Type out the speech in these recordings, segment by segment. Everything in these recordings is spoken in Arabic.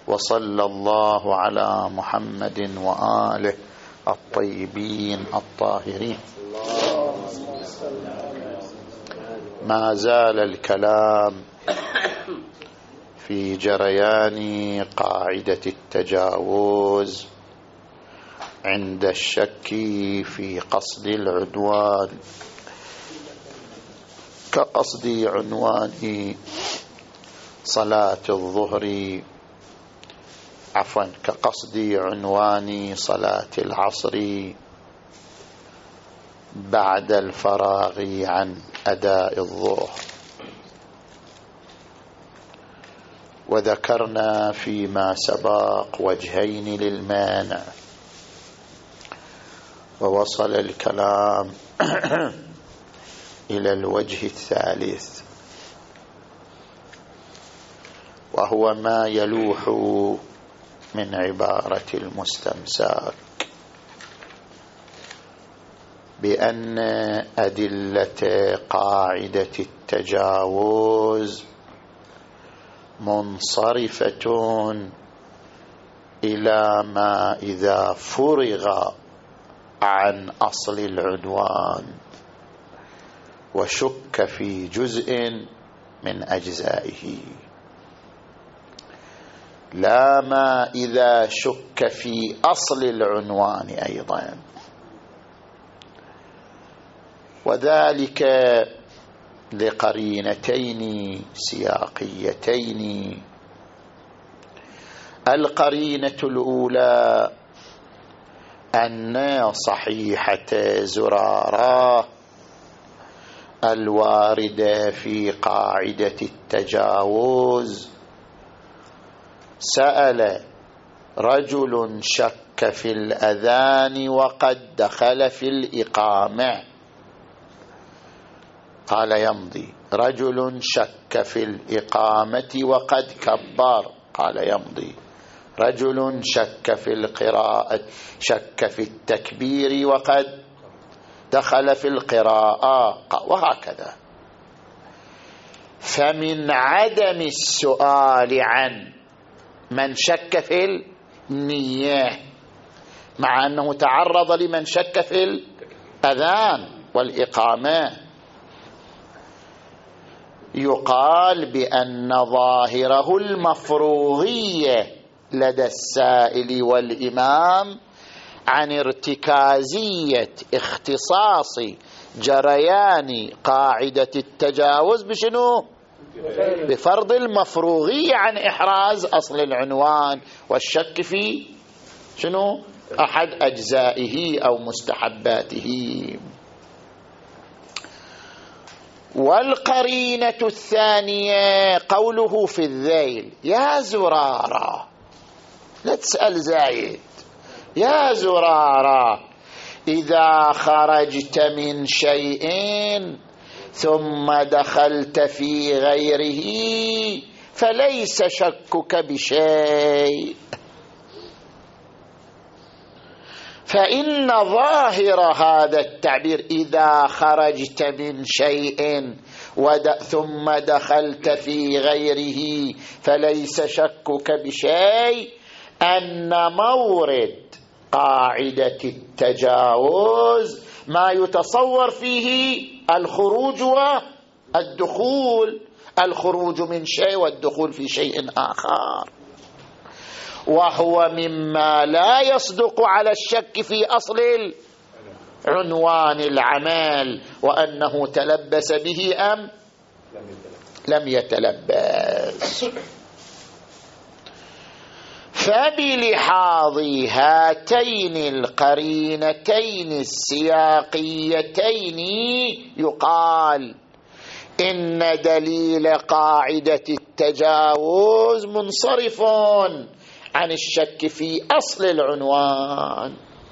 وصلى الله على محمد وآله الطيبين الطاهرين. ما زال الكلام في جريان قاعدة التجاوز عند الشك في قصد العدوان، كقصد عنوان صلاة الظهر، كقصد عنوان صلاة العصر بعد الفراغ عن أداء الظهر. وذكرنا فيما سبق وجهين للمانع، ووصل الكلام إلى الوجه الثالث، وهو ما يلوح من عبارة المستمساك بأن أدلة قاعدة التجاوز منصرفة إلى ما إذا فرغ عن أصل العنوان وشك في جزء من أجزائه، لا ما إذا شك في أصل العنوان أيضا، وذلك لقرينتين سياقيتين. القرينة الأولى أن صحيحة زرارة الواردة في قاعدة التجاوز سأل رجل شك في الأذان وقد دخل في الإقامة، قال يمضي. رجل شك في الإقامة وقد كبر، قال يمضي. رجل شك في القراءة، شك في التكبير وقد دخل في القراءة، وهكذا. فمن عدم السؤال عن من شك في النية، مع أنه تعرض لمن شك في الأذان والإقامة، يقال بأن ظاهره المفروغية لدى السائل والإمام عن ارتكازية اختصاص جريان قاعدة التجاوز بشنو؟ بفرض المفروغية عن إحراز أصل العنوان والشك في شنو؟ أحد أجزائه أو مستحباته. والقرينة الثانية قوله في الذيل: يا زرارة، لا تسأل زايد، يا زرارة إذا خرجت من شيء ثم دخلت في غيره فليس شكك بشيء، فإن ظاهر هذا التعبير إذا خرجت من شيء ثم دخلت في غيره فليس شكك بشيء، أن مورد قاعدة التجاوز ما يتصور فيه الخروج والدخول، الخروج من شيء والدخول في شيء آخر، وهو مما لا يصدق على الشك في أصل عنوان العمل وأنه تلبس به أم لم يتلبس. فبلحاظ هاتين القرينتين السياقيتين يقال إن دليل قاعدة التجاوز منصرف عن الشك في أصل العنوان،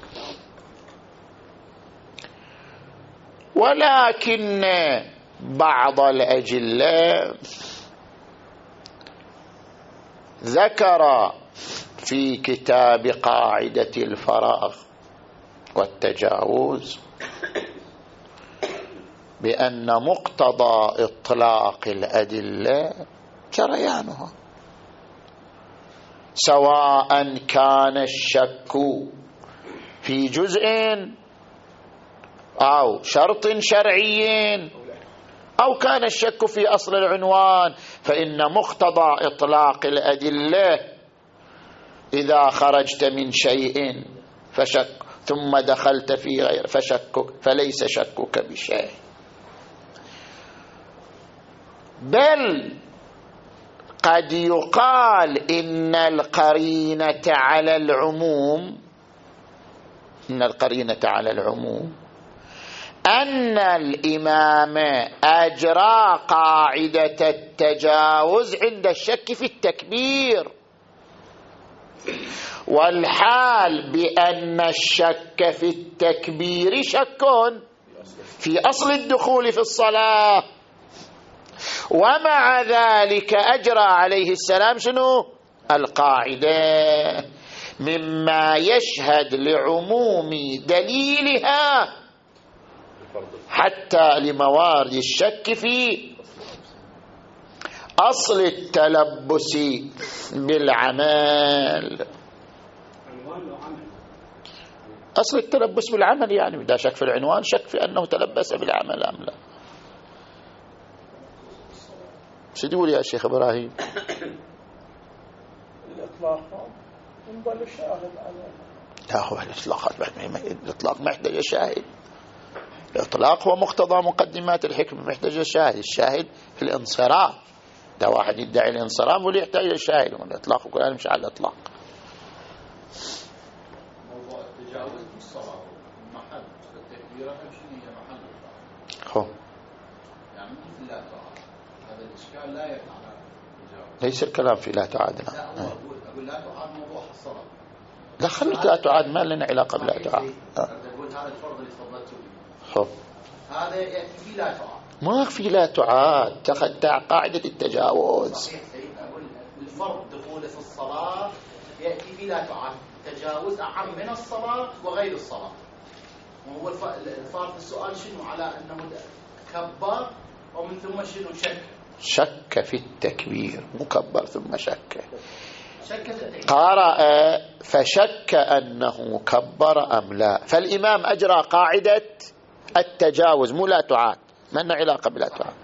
ولكن بعض الأجلاء ذكر في كتاب قاعدة الفراغ والتجاوز بأن مقتضى إطلاق الأدلة جريانها، سواء كان الشك في جزء أو شرط شرعي أو كان الشك في أصل العنوان، فإن مقتضى إطلاق الأدلة إذا خرجت من شيء فشك ثم دخلت في غير فليس شكك بشيء، بل قد يقال إن القرينة على العموم أن الإمام أجرى قاعدة التجاوز عند الشك في التكبير، والحال بأن الشك في التكبير شك في أصل الدخول في الصلاة، ومع ذلك أجرى عليه السلام شنو؟ القاعدة، مما يشهد لعموم دليلها حتى لموارد الشك في أصل التلبس بالعمل. أصل التلبس بالعمل يعني إذا شك في العنوان شك في أنه تلبس بالعمل أم لا. شو تقول يا شيخ إبراهيم؟ الإطلاق ينبغي الشاهد عليه. لا، هو الإطلاق محتاج شاهد. الإطلاق هو مقتضى مقدمات الحكم، محتاج شاهد. الشاهد في الانصراف، ده واحد يدعي الانصراف واللي يحتاج الشاهد. والإطلاق كلها مش على الإطلاق. موضوع التجاوز بالصلاة محل التكبيرة هي محل هو يعني مثل لا تعاد، هذا الإشكال لا يقع على التجاوز. ليس الكلام في لا تعاد. لا، هو أقول لا تعاد موضوع الصلاة. لا، خلت لا تعاد، ما لنا علاقة بلا تعاد. أقول هذا الفرض اللي صليته به هو هذا يأتي في لا تعاد، ما في لا تعاد، تخدع قاعدة التجاوز. صحيح سيد. أقول الفرض دخوله في الصلاة يأتي في لا تعاد، تجاوز أعم من الصلاة وغير الصلاة. وهو الفارق السؤال شنو على أنه كبر ومن ثم شنو شك في التكبير، مكبر ثم شك في التكبير. قرأ فشك أنه كبر أم لا، فالإمام أجرى قاعدة التجاوز مو لا تعاد، ما لنا علاقة بلا تعاد.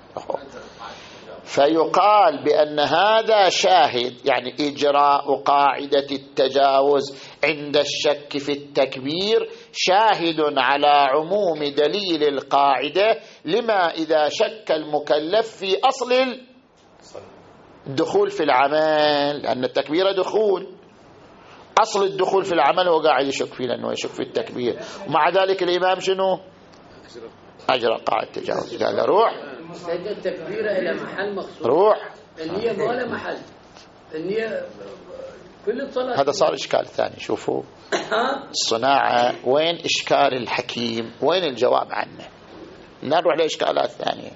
فيقال بأن هذا شاهد، يعني إجراء قاعدة التجاوز عند الشك في التكبير شاهد على عموم دليل القاعدة، لما إذا شك المكلف في أصل الدخول في العمل، لأن التكبير دخول، أصل الدخول في العمل هو قاعد يشك فيه لأنه يشك في التكبير، ومع ذلك الإمام شنو؟ أجرى قاعدة التجاوز، قال روح التكبيرة إلى محل مخصوص، روح النية ما له محل، النية كل الصلاة. هذا صار إشكال ثاني. شوفوا الصناعة وين إشكال الحكيم، وين الجواب عنه. نروح لإشكالات ثانية.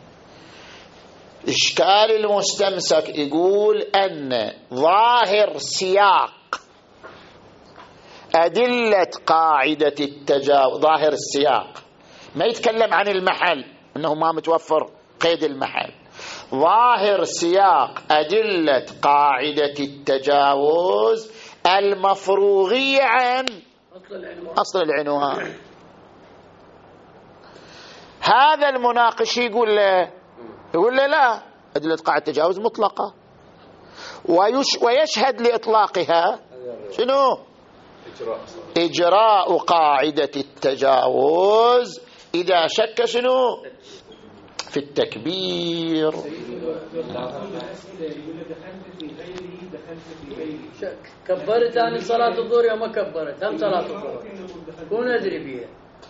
إشكال المستمسك يقول أن ظاهر سياق أدلة قاعدة التجاوز، ظاهر السياق ما يتكلم عن المحل، أنه ما متوفر قيد المحل. ظاهر سياق أدلة قاعدة التجاوز المفروغية عن أصل العنوان. هذا المناقش يقول له لا، أدلة قاعدة التجاوز مطلقة، ويشهد لإطلاقها شنو؟ إجراء قاعدة التجاوز إذا شك شنو؟ في التكبير. كبرت عن صلاة الظهر يوم كبرت هم صلاة الظهر كون أدري فيها،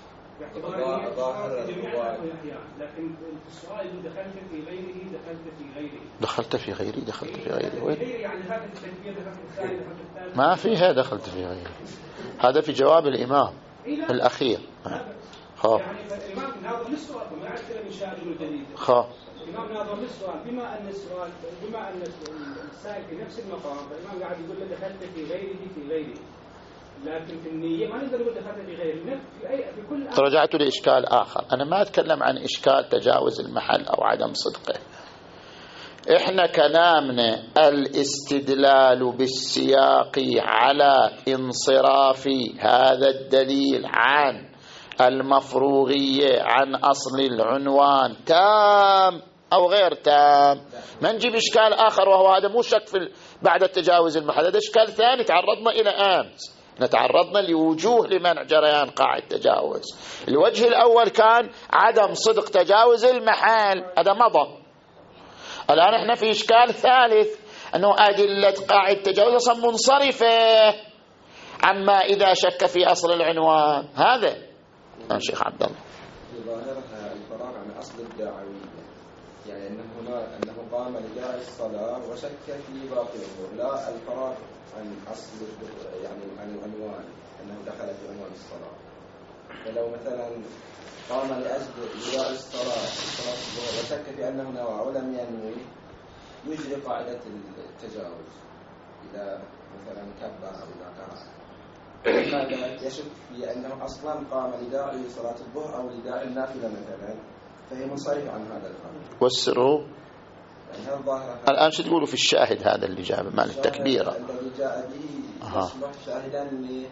لكن السؤال دخلت في غيره دخلت في غيره وين؟ يعني هذا التكبير دخلت الثاني دخلت الثالث، ما فيها دخلت في غيره، هذا في جواب الإمام الأخير. يعني الإمام ناظر للسؤال ما يعرف من شاهد الجديد. الإمام ناظر للسؤال بما أن السائل في نفس المقام، فالإمام قاعد يقول له دخلت في غيره، لكن في النية ما نقدر نقول دخلت في غيره في كل. رجعت لإشكال آخر، أنا ما أتكلم عن إشكال تجاوز المحل أو عدم صدقه، إحنا كلامنا الاستدلال بالسياق على انصراف هذا الدليل عن المفروغية عن أصل العنوان تام أو غير تام. ما نجيب إشكال آخر، وهو هذا مو شك في بعد التجاوز المحدد، هذا إشكال ثاني تعرضنا إلى أمس، نتعرضنا لوجوه لمنع جريان قاع التجاوز. الوجه الأول كان عدم صدق تجاوز المحال، هذا مضى. الآن احنا في إشكال ثالث، أنه أدلة قاع التجاوز أصلا منصرفة عما إذا شك في أصل العنوان. هذا الشيخ عبد الله ظاهرها الفراغ عن أصل الدعوية، يعني أنه قام لداعي الصلاة وشك في باقي الأمور، لا الفراغ عن أصل يعني عن العنوان أنه دخل في عنوان الصلاة. فلو مثلا قام لأجل داعي الصلاة وشك في أنه نوى ولم ينوي، يجري قاعدة التجاوز إذا مثلا كبر أو إذا قرأ. ماذا يشك في أنه أصلا قام لداعي صلاة الظهر أو لداعي النافلة مثلا، فهي منصرف عن هذا الفرق. والسروا يعني الآن شو تقولوا في الشاهد هذا اللي جاب مال التكبيرة الذي جاء به يصبح شاهدا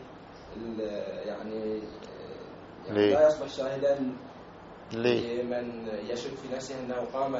يعني لا يصبح شاهدا لمن يشك في نفسه أنه قام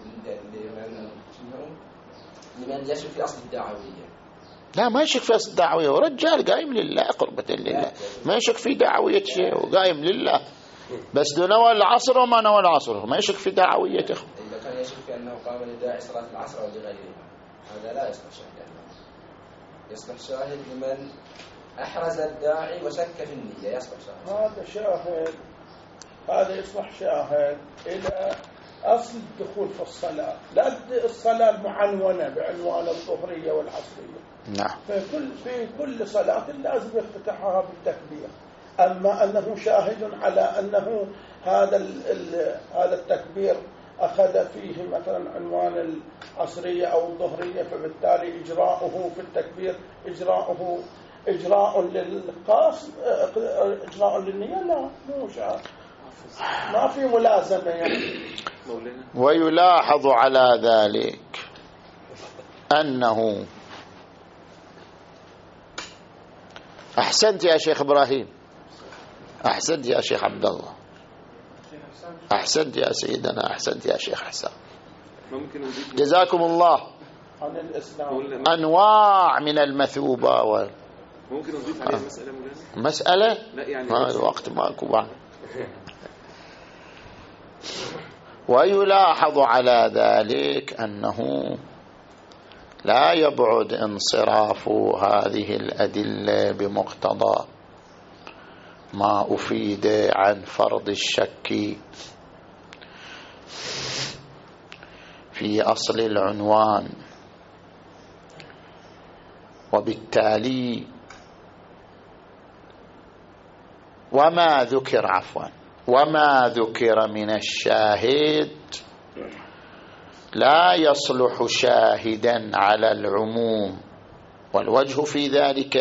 لمن يشك في أصل الدعوية. لا، ما يشك في أصل الدعوية، ورجال قائم لله قربة لله، ما يشك في دعوية شيء وقائم لله، بس دون نوى العصر وما نوى العصر ما يشك في دعويته. إذا كان يشك في أنه قام لداعي صلاة العصر أو لغيرها، هذا لا يصبح شاهدا، يصبح شاهد لمن أحرز الداعي وشك في النية، يصبح شاهد. هذا شاهد، هذا يصبح شاهد إلى أصل الدخول في الصلاة، لا الصلاة المعنونة بعنوان الظهرية والعصرية. نعم. في كل صلاة لازم يفتتحها بالتكبير. أما أنه شاهد على أنه هذا التكبير أخذ فيه مثلا عنوان العصرية أو الظهرية، فبالتالي إجراؤه في التكبير إجراء للقاص، إجراء للنية، لا مو شاهد، ما في ملازمة يعني. ويلاحظ على ذلك أنه أحسنت يا شيخ إبراهيم، أحسنت يا شيخ عبد الله، أحسنت يا سيدنا، أحسنت يا شيخ حسان، جزاكم الله. عن الإسلام أنواع من المثوبة ممكن نضيف عليه مسألة؟ لا يعني الوقت ماكو بعد. ويلاحظ على ذلك أنه لا يبعد انصراف هذه الأدلة بمقتضى ما أفيد عن فرض الشك في أصل العنوان، وبالتالي وما ذكر من الشاهد لا يصلح شاهدا على العموم. والوجه في ذلك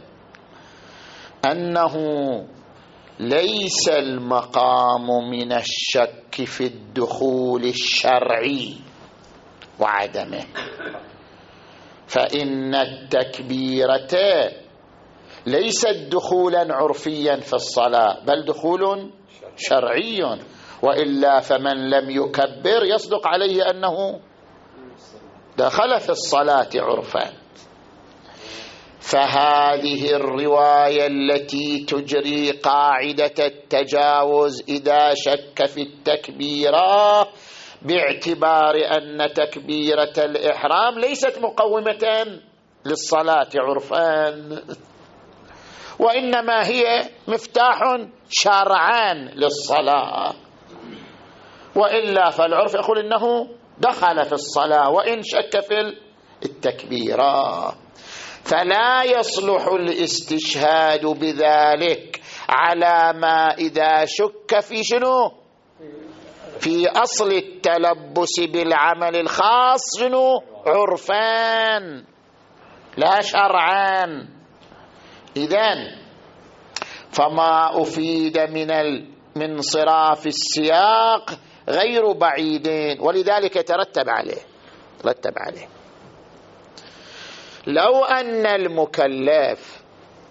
أنه ليس المقام من الشك في الدخول الشرعي وعدمه، فإن التكبيرة ليست دخولا عرفيا في الصلاة، بل دخول شرعي، وإلا فمن لم يكبر يصدق عليه أنه دخل في الصلاة عرفا. فهذه الرواية التي تجري قاعدة التجاوز إذا شك في التكبيرة باعتبار أن تكبيرة الإحرام ليست مقومة للصلاة عرفا، وإنما هي مفتاح شرعا للصلاة، وإلا فالعرف يقول إنه دخل في الصلاة وإن شك في التكبيرة. فلا يصلح الاستشهاد بذلك على ما إذا شك في شنو؟ في أصل التلبس بالعمل الخاص شنو؟ عرفان لا شرعان. إذن فما أفيد من صراف السياق غير بعيد، ولذلك يترتب عليه ترتب عليه. لو أن المكلف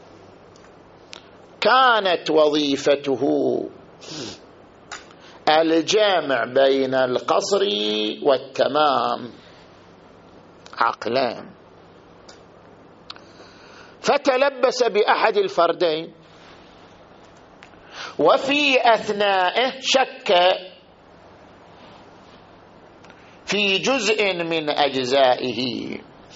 كانت وظيفته الجامع بين القصر والتمام عقلان، فتلبس بأحد الفردين وفي أثنائه شك في جزء من أجزائه،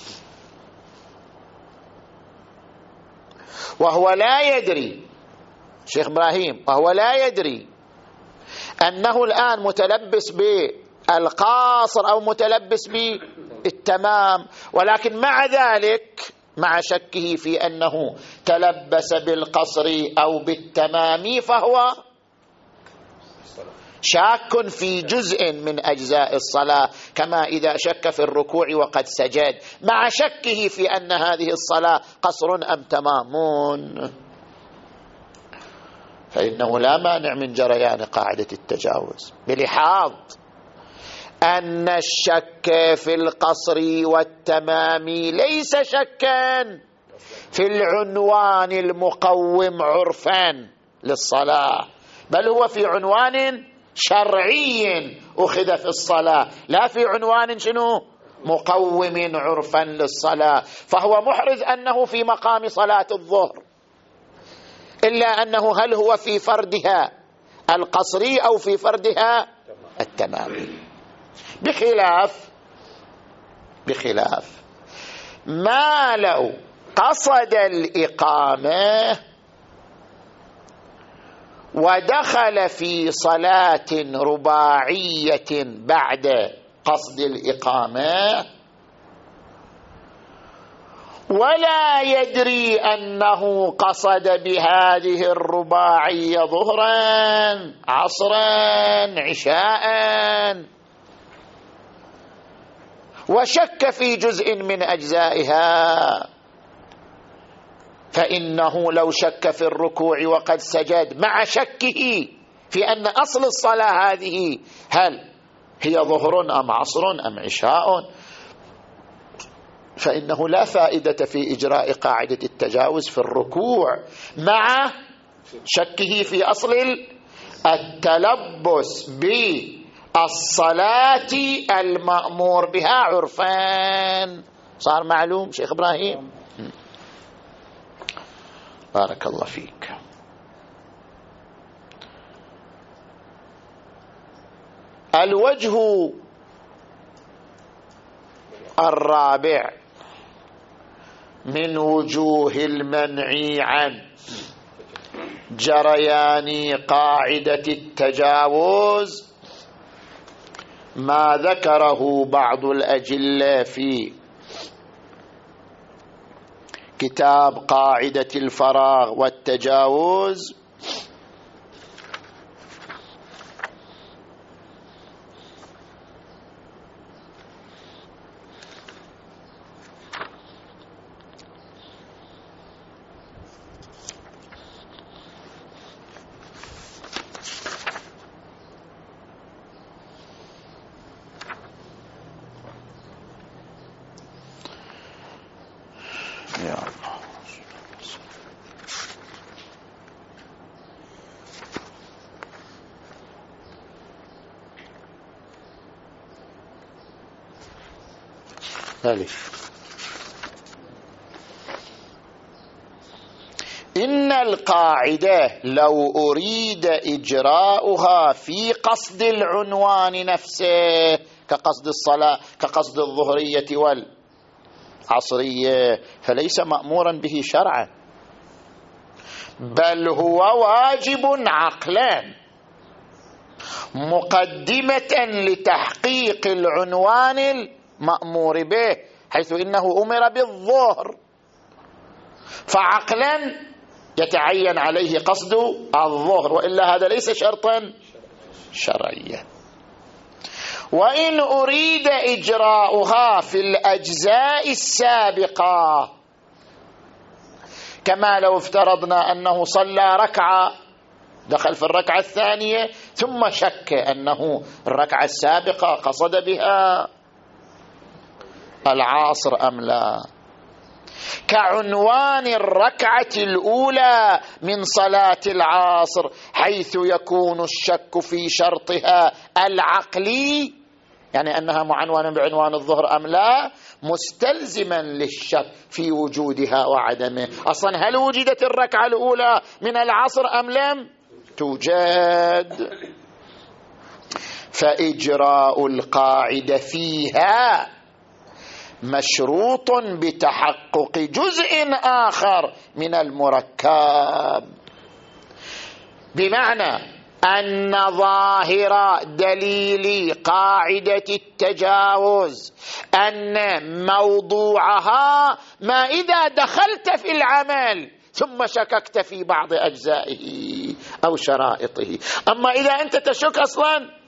وهو لا يدري، شيخ إبراهيم، وهو لا يدري أنه الآن متلبس بالقاصر أو متلبس بالتمام، ولكن مع ذلك مع شكه في أنه تلبس بالقصر أو بالتمام فهو شاك في جزء من أجزاء الصلاة، كما إذا شك في الركوع وقد سجد مع شكه في أن هذه الصلاة قصر أم تمام، فإنه لا مانع من جريان قاعدة التجاوز، بلحاظ أن الشك في القصر والتمام ليس شكا في العنوان المقوم عرفا للصلاة، بل هو في عنوان شرعي أخذ في الصلاة، لا في عنوان شنو مقوم عرفا للصلاة. فهو محرز أنه في مقام صلاة الظهر، إلا أنه هل هو في فردها القصري أو في فردها التمامي، بخلاف ما لو قصد الإقامة ودخل في صلاة رباعية بعد قصد الإقامة ولا يدري أنه قصد بهذه الرباعية ظهرا عصرا عشاء، وشك في جزء من أجزائها، فإنه لو شك في الركوع وقد سجد مع شكه في أن أصل الصلاة هذه هل هي ظهر أم عصر أم عشاء، فإنه لا فائدة في إجراء قاعدة التجاوز في الركوع مع شكه في أصل التلبس بالصلاة المأمور بها عرفان. صار معلوم شيخ إبراهيم؟ بارك الله فيك. الوجه الرابع من وجوه المنع عن جريان قاعدة التجاوز ما ذكره بعض الأجلة في كتاب قاعدة الفراغ والتجاوز، يا الله. إن القاعدة لو أريد إجراؤها في قصد العنوان نفسه كقصد الصلاة كقصد الظهرية والعصرية فليس مأمورا به شرعا، بل هو واجب عقلا مقدمة لتحقيق العنوان المأمور به، حيث إنه أمر بالظهر، فعقلا يتعين عليه قصد الظهر، وإلا هذا ليس شرطا شرعيا. وإن أريد إجراؤها في الأجزاء السابقة، كما لو افترضنا أنه صلى ركعة دخل في الركعة الثانية ثم شك أنه الركعة السابقة قصد بها، العاصر أم لا، كعنوان الركعة الأولى من صلاة العصر، حيث يكون الشك في شرطها العقلي، يعني أنها معنونة بعنوان الظهر أم لا، مستلزما للشك في وجودها وعدمه. أصلا هل وجدت الركعة الأولى من العصر أم لم توجد؟ فإجراء القاعدة فيها مشروط بتحقق جزء آخر من المركب، بمعنى أن ظاهر دليل قاعدة التجاوز أن موضوعها ما إذا دخلت في العمل ثم شككت في بعض أجزائه أو شرائطه. أما إذا أنت تشك أصلا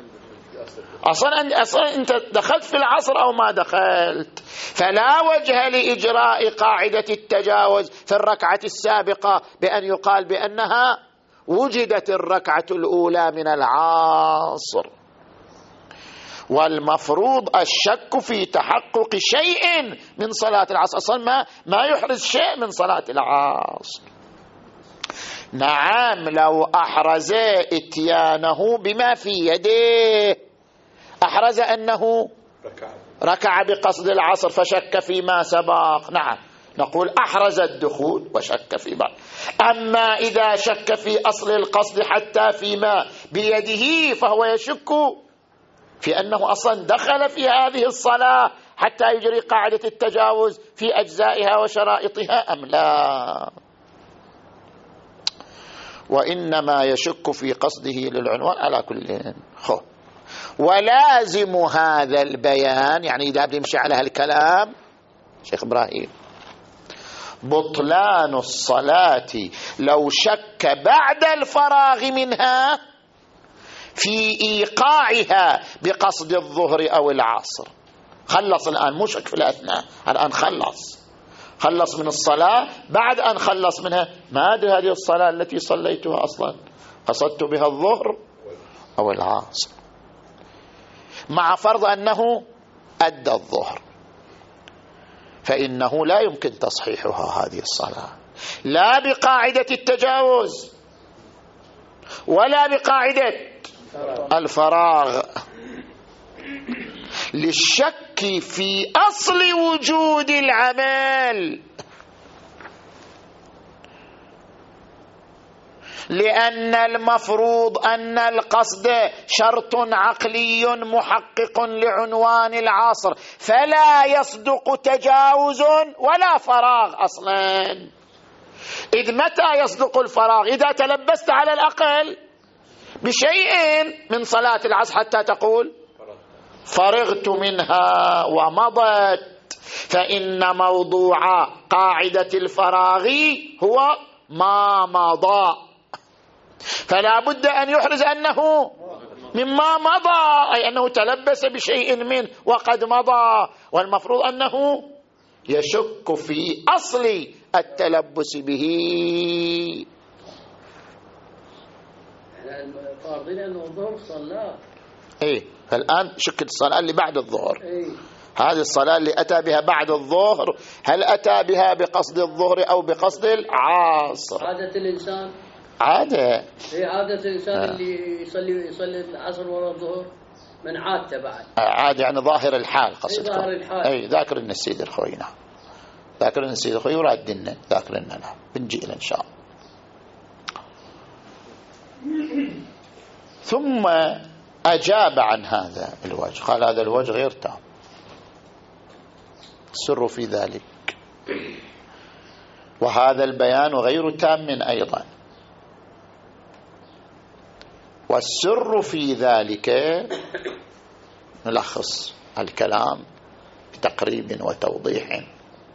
أنت دخلت في العصر أو ما دخلت، فلا وجه لإجراء قاعدة التجاوز في الركعة السابقة بأن يقال بأنها وجدت الركعة الأولى من العصر. والمفروض الشك في تحقق شيء من صلاة العصر، أصلا ما يحرز شيء من صلاة العصر. نعم، لو أحرز إتيانه بما في يده، أحرز أنه ركع بقصد العصر فشك فيما سبق، نعم نقول أحرز الدخول وشك في بعض. أما إذا شك في أصل القصد حتى فيما بيده فهو يشك في أنه أصلا دخل في هذه الصلاة حتى يجري قاعدة التجاوز في أجزائها وشرائطها أم لا، وإنما يشك في قصده للعنوان على كل خو. ولازم هذا البيان، يعني إذا بنمشي على هالكلام شيخ إبراهيم، بطلان الصلاة لو شك بعد الفراغ منها في إيقاعها بقصد الظهر أو العصر. خلص الآن، مو شك في الأثناء، الآن خلص من الصلاة، بعد أن خلص منها ما أدري هذه الصلاة التي صليتها أصلا قصدت بها الظهر أو العصر، مع فرض أنه أدى الظهر، فإنه لا يمكن تصحيحها هذه الصلاة، لا بقاعدة التجاوز ولا بقاعدة الفراغ، للشك في أصل وجود العمل، لأن المفروض أن القصد شرط عقلي محقق لعنوان العصر، فلا يصدق تجاوز ولا فراغ أصلا. إذ متى يصدق الفراغ؟ إذا تلبست على الأقل بشيء من صلاة العصر حتى تقول فرغت منها ومضت، فإن موضوع قاعدة الفراغ هو ما مضى، فلا بد أن يحرز أنه مما مضى، أي أنه تلبس بشيء منه وقد مضى، والمفروض أنه يشك في أصل التلبس به. فارضين أنه الظهر صلاة، فالآن شك الصلاة اللي بعد الظهر، هذه الصلاة اللي أتى بها بعد الظهر هل أتى بها بقصد الظهر أو بقصد العصر؟ عادة الإنسان، عادة الإنسان اللي يصلي العصر وراء الظهر من عادته بعد عادة، يعني ظاهر الحال قصدكم. ظاهر الحال. ذاكر لنا السيد الخوي، نعم ذاكر لنا السيد الخوي وراد لنا، ذاكر لنا، نعم بنجي إلى إن شاء الله. ثم أجاب عن هذا الوجه، قال هذا الوجه غير تام، السر في ذلك، وهذا البيان غير تام أيضا، والسر في ذلك نلخص الكلام بتقريب وتوضيح،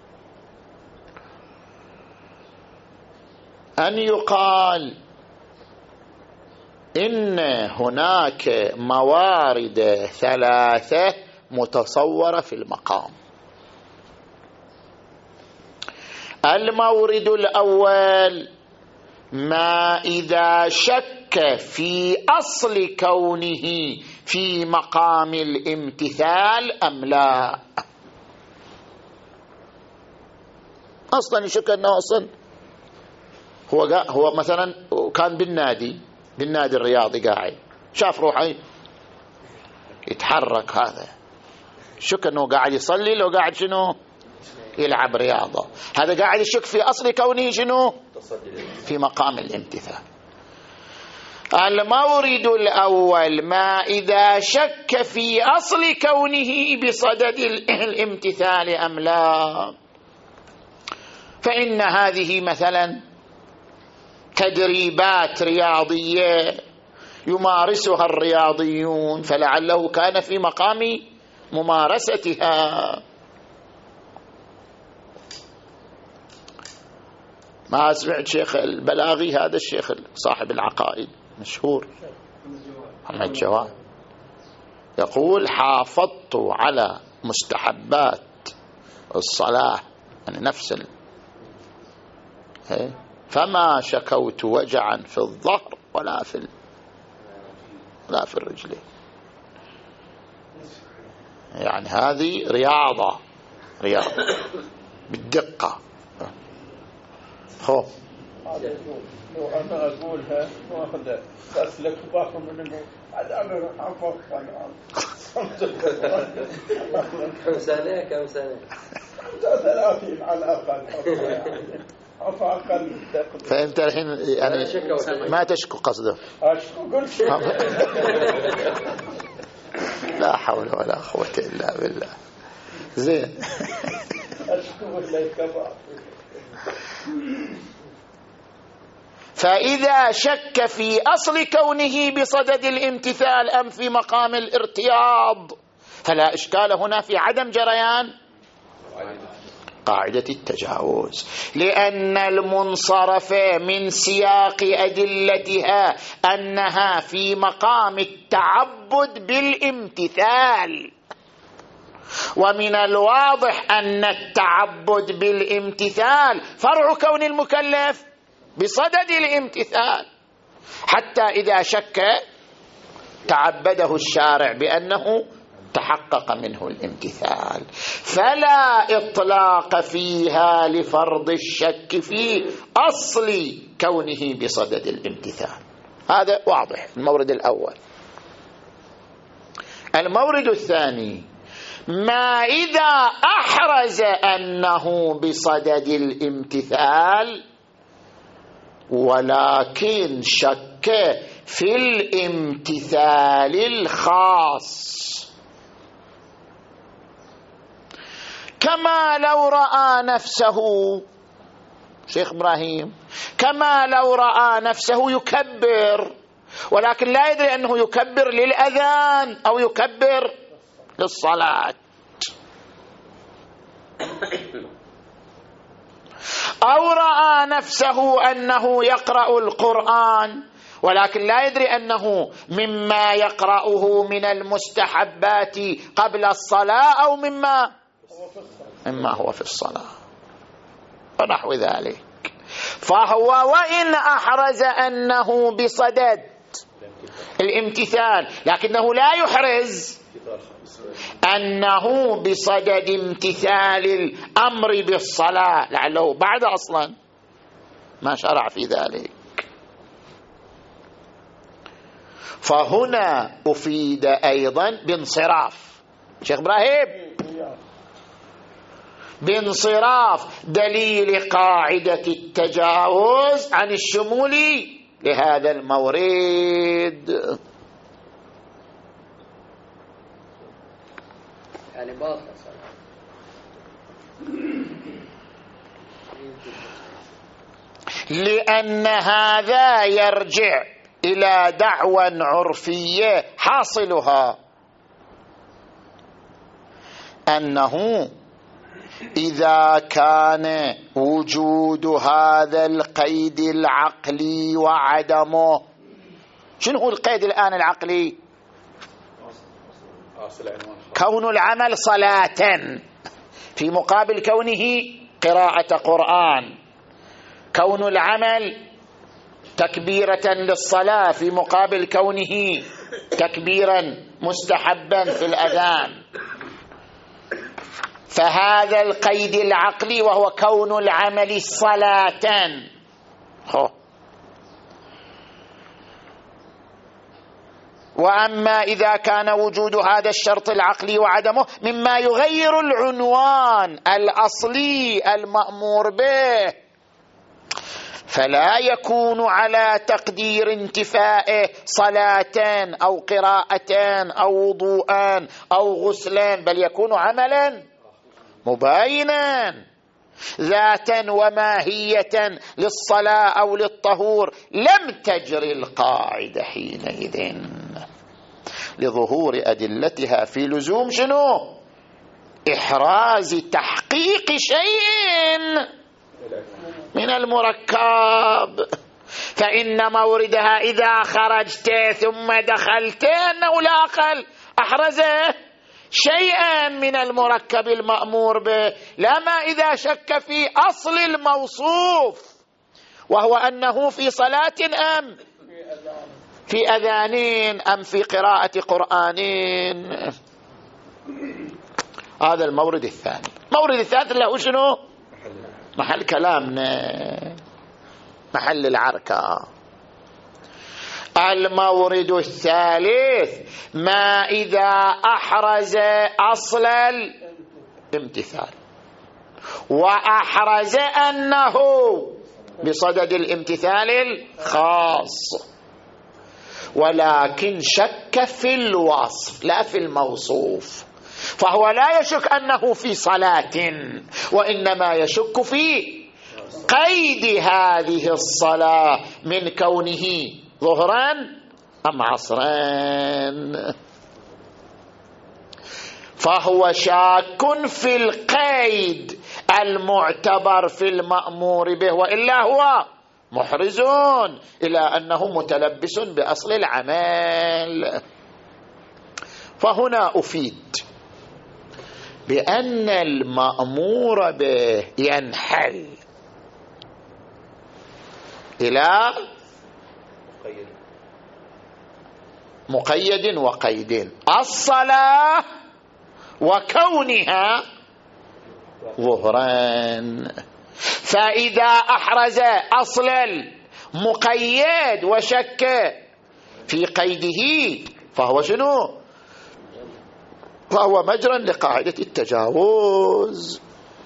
أن يقال إن هناك موارد ثلاثة متصورة في المقام. المورد الأول ما إذا شك في أصل كونه في مقام الامتثال أم لا، أصلا يشك أنه أصلا هو مثلا كان بالنادي الرياضي قاعد، شاف روحه يتحرك، هذا شك أنه قاعد يصلي لو قاعد شنو يلعب رياضة. هذا قاعد يشك في أصل كونه شنو في مقام الامتثال. المورد الأول ما إذا شك في أصل كونه بصدد الامتثال أم لا، فإن هذه مثلا تدريبات رياضية يمارسها الرياضيون، فلعله كان في مقام ممارستها. ما سمعت شيخ البلاغي، هذا الشيخ صاحب العقائد مشهور محمد جواد، يقول حافظت على مستحبات الصلاة، يعني نفس فما شكوت وجعا في الظهر ولا في الرجلين. يعني هذه رياضة بالدقة. لو أنا أقولها واخذ أسلك باخذ منه أنا حفظت كم سنة 30 على الأقل. أقل. فأنت الحين يعني ما تشكو قصده؟ أشكو قلت لا حول ولا قوة إلا بالله. زين. أشكو إليك بعض. فإذا شك في أصل كونه بصدد الامتثال أم في مقام الارتياض فلا إشكال هنا في عدم جريان قاعدة التجاوز، لأن المنصرف من سياق أدلتها أنها في مقام التعبد بالامتثال، ومن الواضح أن التعبد بالامتثال فرع كون المكلف بصدد الامتثال، حتى إذا شك تعبده الشارع بأنه تحقق منه الامتثال، فلا إطلاق فيها لفرض الشك في أصل كونه بصدد الامتثال. هذا واضح المورد الأول. المورد الثاني ما إذا أحرز أنه بصدد الامتثال ولكن شك في الامتثال الخاص، كما لو رأى نفسه شيخ إبراهيم كما لو رأى نفسه يكبر ولكن لا يدري أنه يكبر للأذان أو يكبر للصلاة، أو رأى نفسه أنه يقرأ القرآن ولكن لا يدري أنه مما يقرأه من المستحبات قبل الصلاة أو مما هو في الصلاة ونحو ذلك. فهو وإن أحرز أنه بصدد الامتثال لكنه لا يحرز أنه بصدد امتثال الأمر بالصلاة، لعله بعد أصلا ما شرع في ذلك. فهنا أفيد أيضا بانصراف شيخ إبراهيم، بانصراف دليل قاعدة التجاوز عن الشمول لهذا المورد. يعني باطل لأن هذا يرجع إلى دعوى عرفية حاصلها أنه إذا كان وجود هذا القيد العقلي وعدمه، شنو هو القيد الآن العقلي؟ كون العمل صلاة في مقابل كونه قراءة قرآن، كون العمل تكبيرة للصلاة في مقابل كونه تكبيرا مستحبا في الأذان. فهذا القيد العقلي وهو كون العمل صلاة. وأما إذا كان وجود هذا الشرط العقلي وعدمه مما يغير العنوان الأصلي المأمور به، فلا يكون على تقدير انتفائه صلاتان أو قراءتان أو وضوءان أو غسلان، بل يكون عملا مباينا ذاتا وماهية للصلاة أو للطهور. لم تجري القاعدة حينئذ لظهور أدلتها في لزوم شنو؟ إحراز تحقيق شيء من المركب. فإن موردها إذا خرجت ثم دخلت أنه لا أقل أحرز شيئا من المركب المأمور به، لا ما إذا شك في أصل الموصوف وهو أنه في صلاة أم في أذانين أم في قراءة قرآنين. هذا المورد الثاني. المورد الثالث له شنو؟ محل كلامنا، محل العركة. المورد الثالث ما إذا أحرز أصل الامتثال وأحرز أنه بصدد الامتثال الخاص، ولكن شك في الوصف لا في الموصوف، فهو لا يشك أنه في صلاة، وإنما يشك في قيد هذه الصلاة من كونه ظهرا أم عصرا، فهو شاك في القيد المعتبر في المأمور به، وإلا هو محرز إلى أنه متلبس بأصل العمل. فهنا أفيد بأن المأمور به ينحل إلى مقيد وقيد: الصلاة وكونها ظهران. فإذا أحرز أصل المقيد وشك في قيده فهو شنو؟ فهو مجرى لقاعدة التجاوز،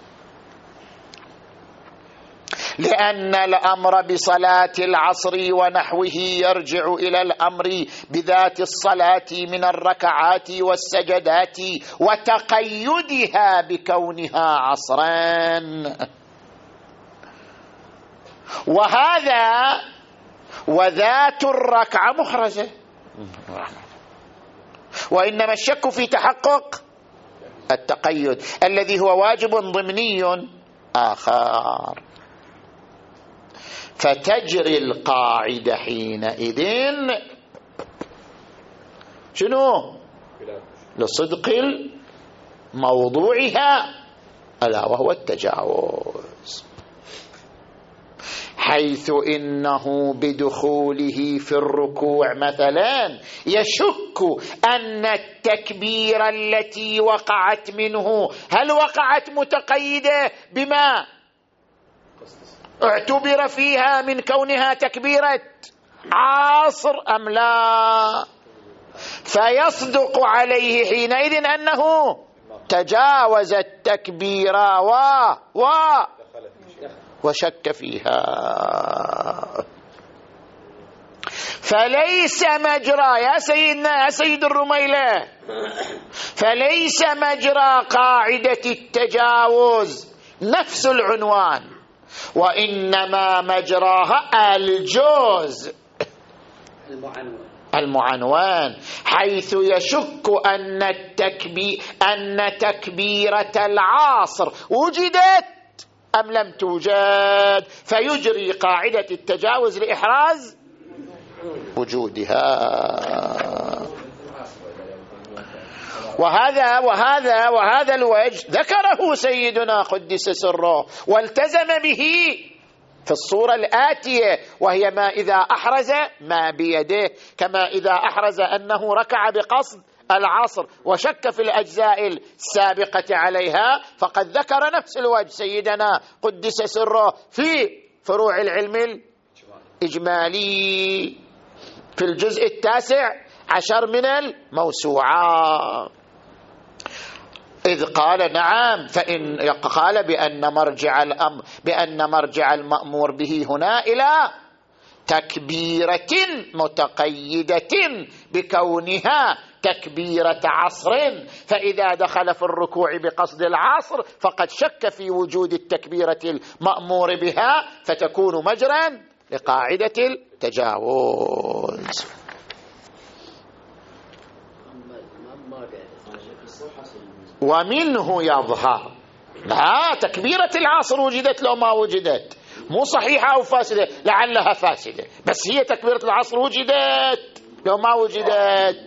لأن الأمر بصلاة العصر ونحوه يرجع إلى الأمر بذات الصلاة من الركعات والسجدات وتقيدها بكونها عصرا. وهذا وذات الركعة محرزة، وإنما الشك في تحقق التقيد الذي هو واجب ضمني آخر. فتجري القاعدة حينئذ شنو؟ لصدق موضوعها ألا وهو التجاوز، حيث إنه بدخوله في الركوع مثلا يشك أن التكبيرة التي وقعت منه هل وقعت متقيدة بما اعتبر فيها من كونها تكبيرة عصر أم لا، فيصدق عليه حينئذ أنه تجاوز التكبيرة وشك فيها. فليس مجرى يا سيدنا يا سيد الرميلة، فليس مجرى قاعدة التجاوز نفس العنوان، وإنما مجراها الجوز المعنوان، حيث يشك أن تكبيرة العاصر وجدت أم لم توجد، فيجري قاعدة التجاوز لإحراز وجودها. وهذا الوجه ذكره سيدنا قدس سره والتزم به في الصورة الآتية، وهي ما إذا أحرز ما بيده، كما إذا أحرز أنه ركع بقصد العصر وشك في الأجزاء السابقة عليها، فقد ذكر نفس الوجه سيدنا قدس سره في فروع العلم الإجمالي في الجزء 19 من الموسوعة، إذ قال نعم، فإن قال بأن مرجع المأمور به هنا إلى تكبيرة متقيدة بكونها تكبيرة عصر، فإذا دخل في الركوع بقصد العصر فقد شك في وجود التكبيرة المأمور بها، فتكون مجرا لقاعدة التجاوز. ومنه يظهر، لا تكبيرة العصر وجدت لو ما وجدت، مو صحيحة أو فاسدة، لعلها فاسدة، بس هي تكبيرة العصر وجدت لو ما وجدت.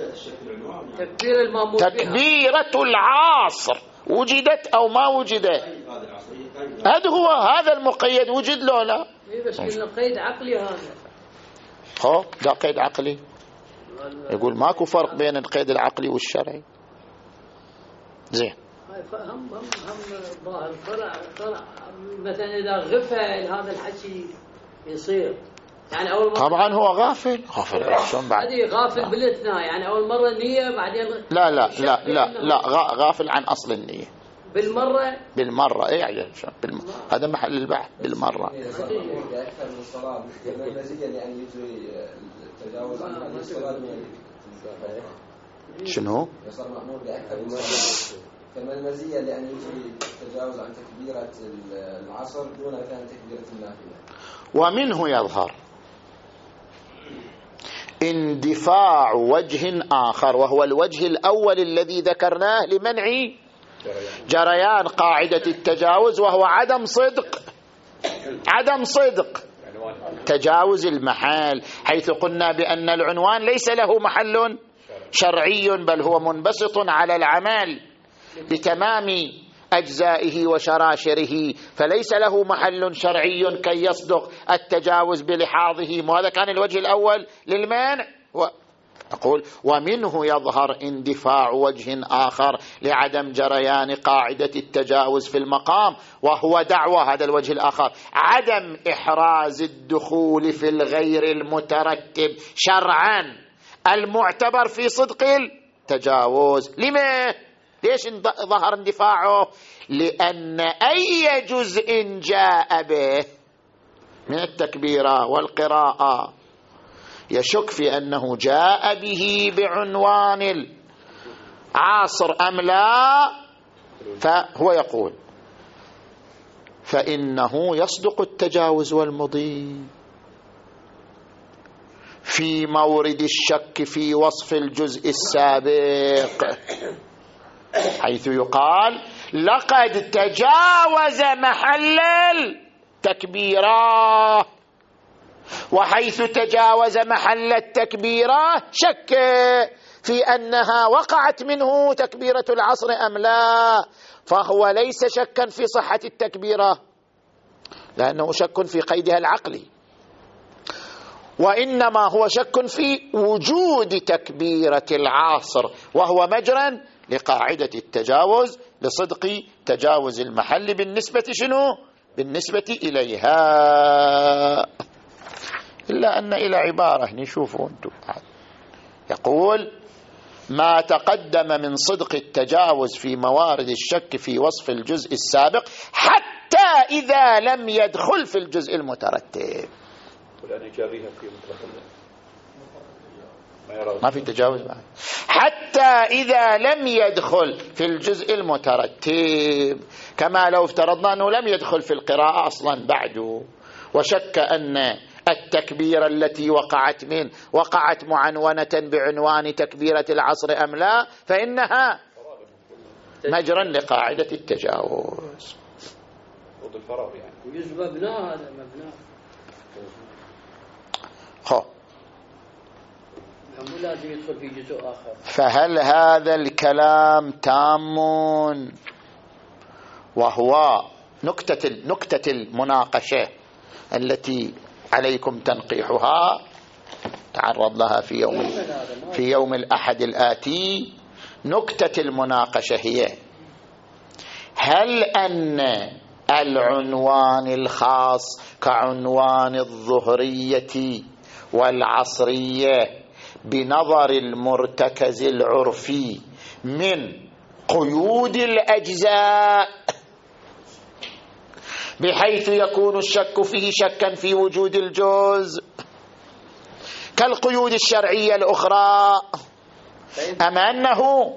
تكبيرة العصر وجدت أو ما وجدت، هذا المقيد وجد له لا؟ بس قلنا قيد عقلي هذا. ده قيد عقلي، يقول ماكو فرق بين القيد العقلي والشرعي. زين، هم ظاهر فرع مثلا إذا غفل هذا الحكي يصير، يعني أول مرة طبعا هو غافل شلون بعد؟ هذه غافل بالاثناء، يعني أول مرة نية بعدين لا غافل عن أصل النية بالمرة. يعني هذا محل البحث بالمرة. أكثر من صلاة المزية لأن يجري التجاوز عن هذه الصلاة شنو؟ يصير مأمور بأكثر من صلاة، كما المزية لأن يجري التجاوز عن تكبيرة العصر دون كان تكبيرة النافلة. ومنه يظهر اندفاع وجه آخر، وهو الوجه الأول الذي ذكرناه لمنع جريان قاعدة التجاوز، وهو عدم صدق تجاوز المحل، حيث قلنا بأن العنوان ليس له محل شرعي، بل هو منبسط على العمل بتمام أجزائه وشراشره، فليس له محل شرعي كي يصدق التجاوز بلحاظه. وهذا كان الوجه الأول للمانع. أقول ومنه يظهر اندفاع وجه آخر لعدم جريان قاعدة التجاوز في المقام، وهو دعوة، هذا الوجه الآخر، عدم إحراز الدخول في الغير المترتب شرعا المعتبر في صدق التجاوز. ليش ظهر اندفاعه؟ لأن أي جزء جاء به من التكبيرة والقراءة يشك في أنه جاء به بعنوان العصر أم لا، فهو يقول فإنه يصدق التجاوز والمضي في مورد الشك في وصف الجزء السابق، حيث يقال لقد تجاوز محل التكبيرة، وحيث تجاوز محل التكبيرة شك في أنها وقعت منه تكبيرة العصر أم لا، فهو ليس شكا في صحة التكبيرة لأنه شك في قيدها العقلي، وإنما هو شك في وجود تكبيرة العصر، وهو مجرى لقاعدة التجاوز لصدق تجاوز المحل بالنسبة شنو؟ بالنسبة إليها. إلا أن إلى عبارة نشوفوا أنتم، يقول ما تقدم من صدق التجاوز في موارد الشك في وصف الجزء السابق حتى إذا لم يدخل في الجزء المترتب. ما في تجاوز بعد. حتى إذا لم يدخل في الجزء المترتب، كما لو افترضنا أنه لم يدخل في القراءة أصلا بعده، وشك أن التكبيرة التي وقعت معنونة بعنوان تكبيرة العصر أم لا، فإنها مجرا لقاعدة التجاوز. ويجب مبناه، هذا مبناه. لازم يدخل في جزء آخر. فهل هذا الكلام تام؟ وهو نكتة المناقشة التي عليكم تنقيحها، تعرض لها في يوم في يوم الأحد الآتي. نكتة المناقشة هي: هل أن العنوان الخاص كعنوان الظهرية والعصرية بنظر المرتكز العرفي من قيود الأجزاء بحيث يكون الشك فيه شكا في وجود الجزء كالقيود الشرعية الأخرى، أم أنه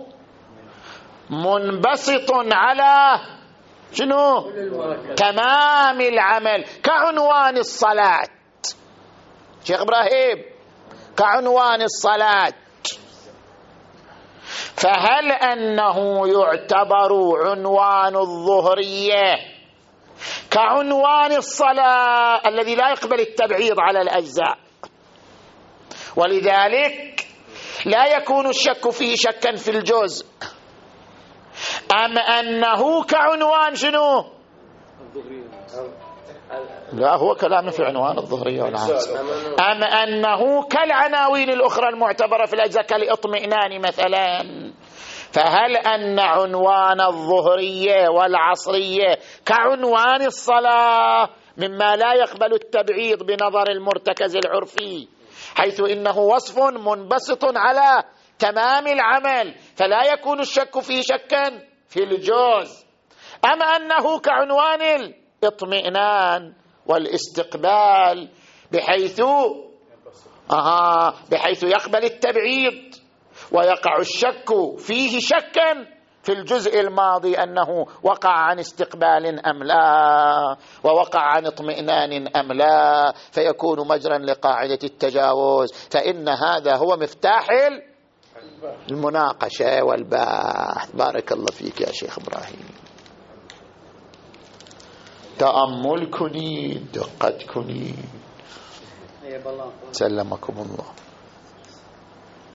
منبسط على شنو؟ تمام العمل كعنوان الصلاة. شيخ إبراهيم، كعنوان الصلاة، فهل أنه يعتبر عنوان الظهرية كعنوان الصلاة الذي لا يقبل التبعيض على الأجزاء، ولذلك لا يكون الشك فيه شكا في الجزء، أم أنه كعنوان شنو؟ لا، هو كلامنا في عنوان الظهرية والعصر. أم أنه كالعناوين الأخرى المعتبرة في الأجزاء كالاطمئنان مثلا. فهل أن عنوان الظهرية والعصرية كعنوان الصلاة مما لا يقبل التبعيض بنظر المرتكز العرفي، حيث إنه وصف منبسط على تمام العمل فلا يكون الشك فيه شكا في الجزء، أم أنه كعنوان الاطمئنان والاستقبال بحيث يقبل التبعيض ويقع الشك فيه شكا في الجزء الماضي أنه وقع عن استقبال أم لا، ووقع عن اطمئنان أم لا، فيكون مجرا لقاعدة التجاوز. فإن هذا هو مفتاح المناقشة والبحث. بارك الله فيك يا شيخ إبراهيم. تأمل كنين، دقت كنين، سلمكم الله.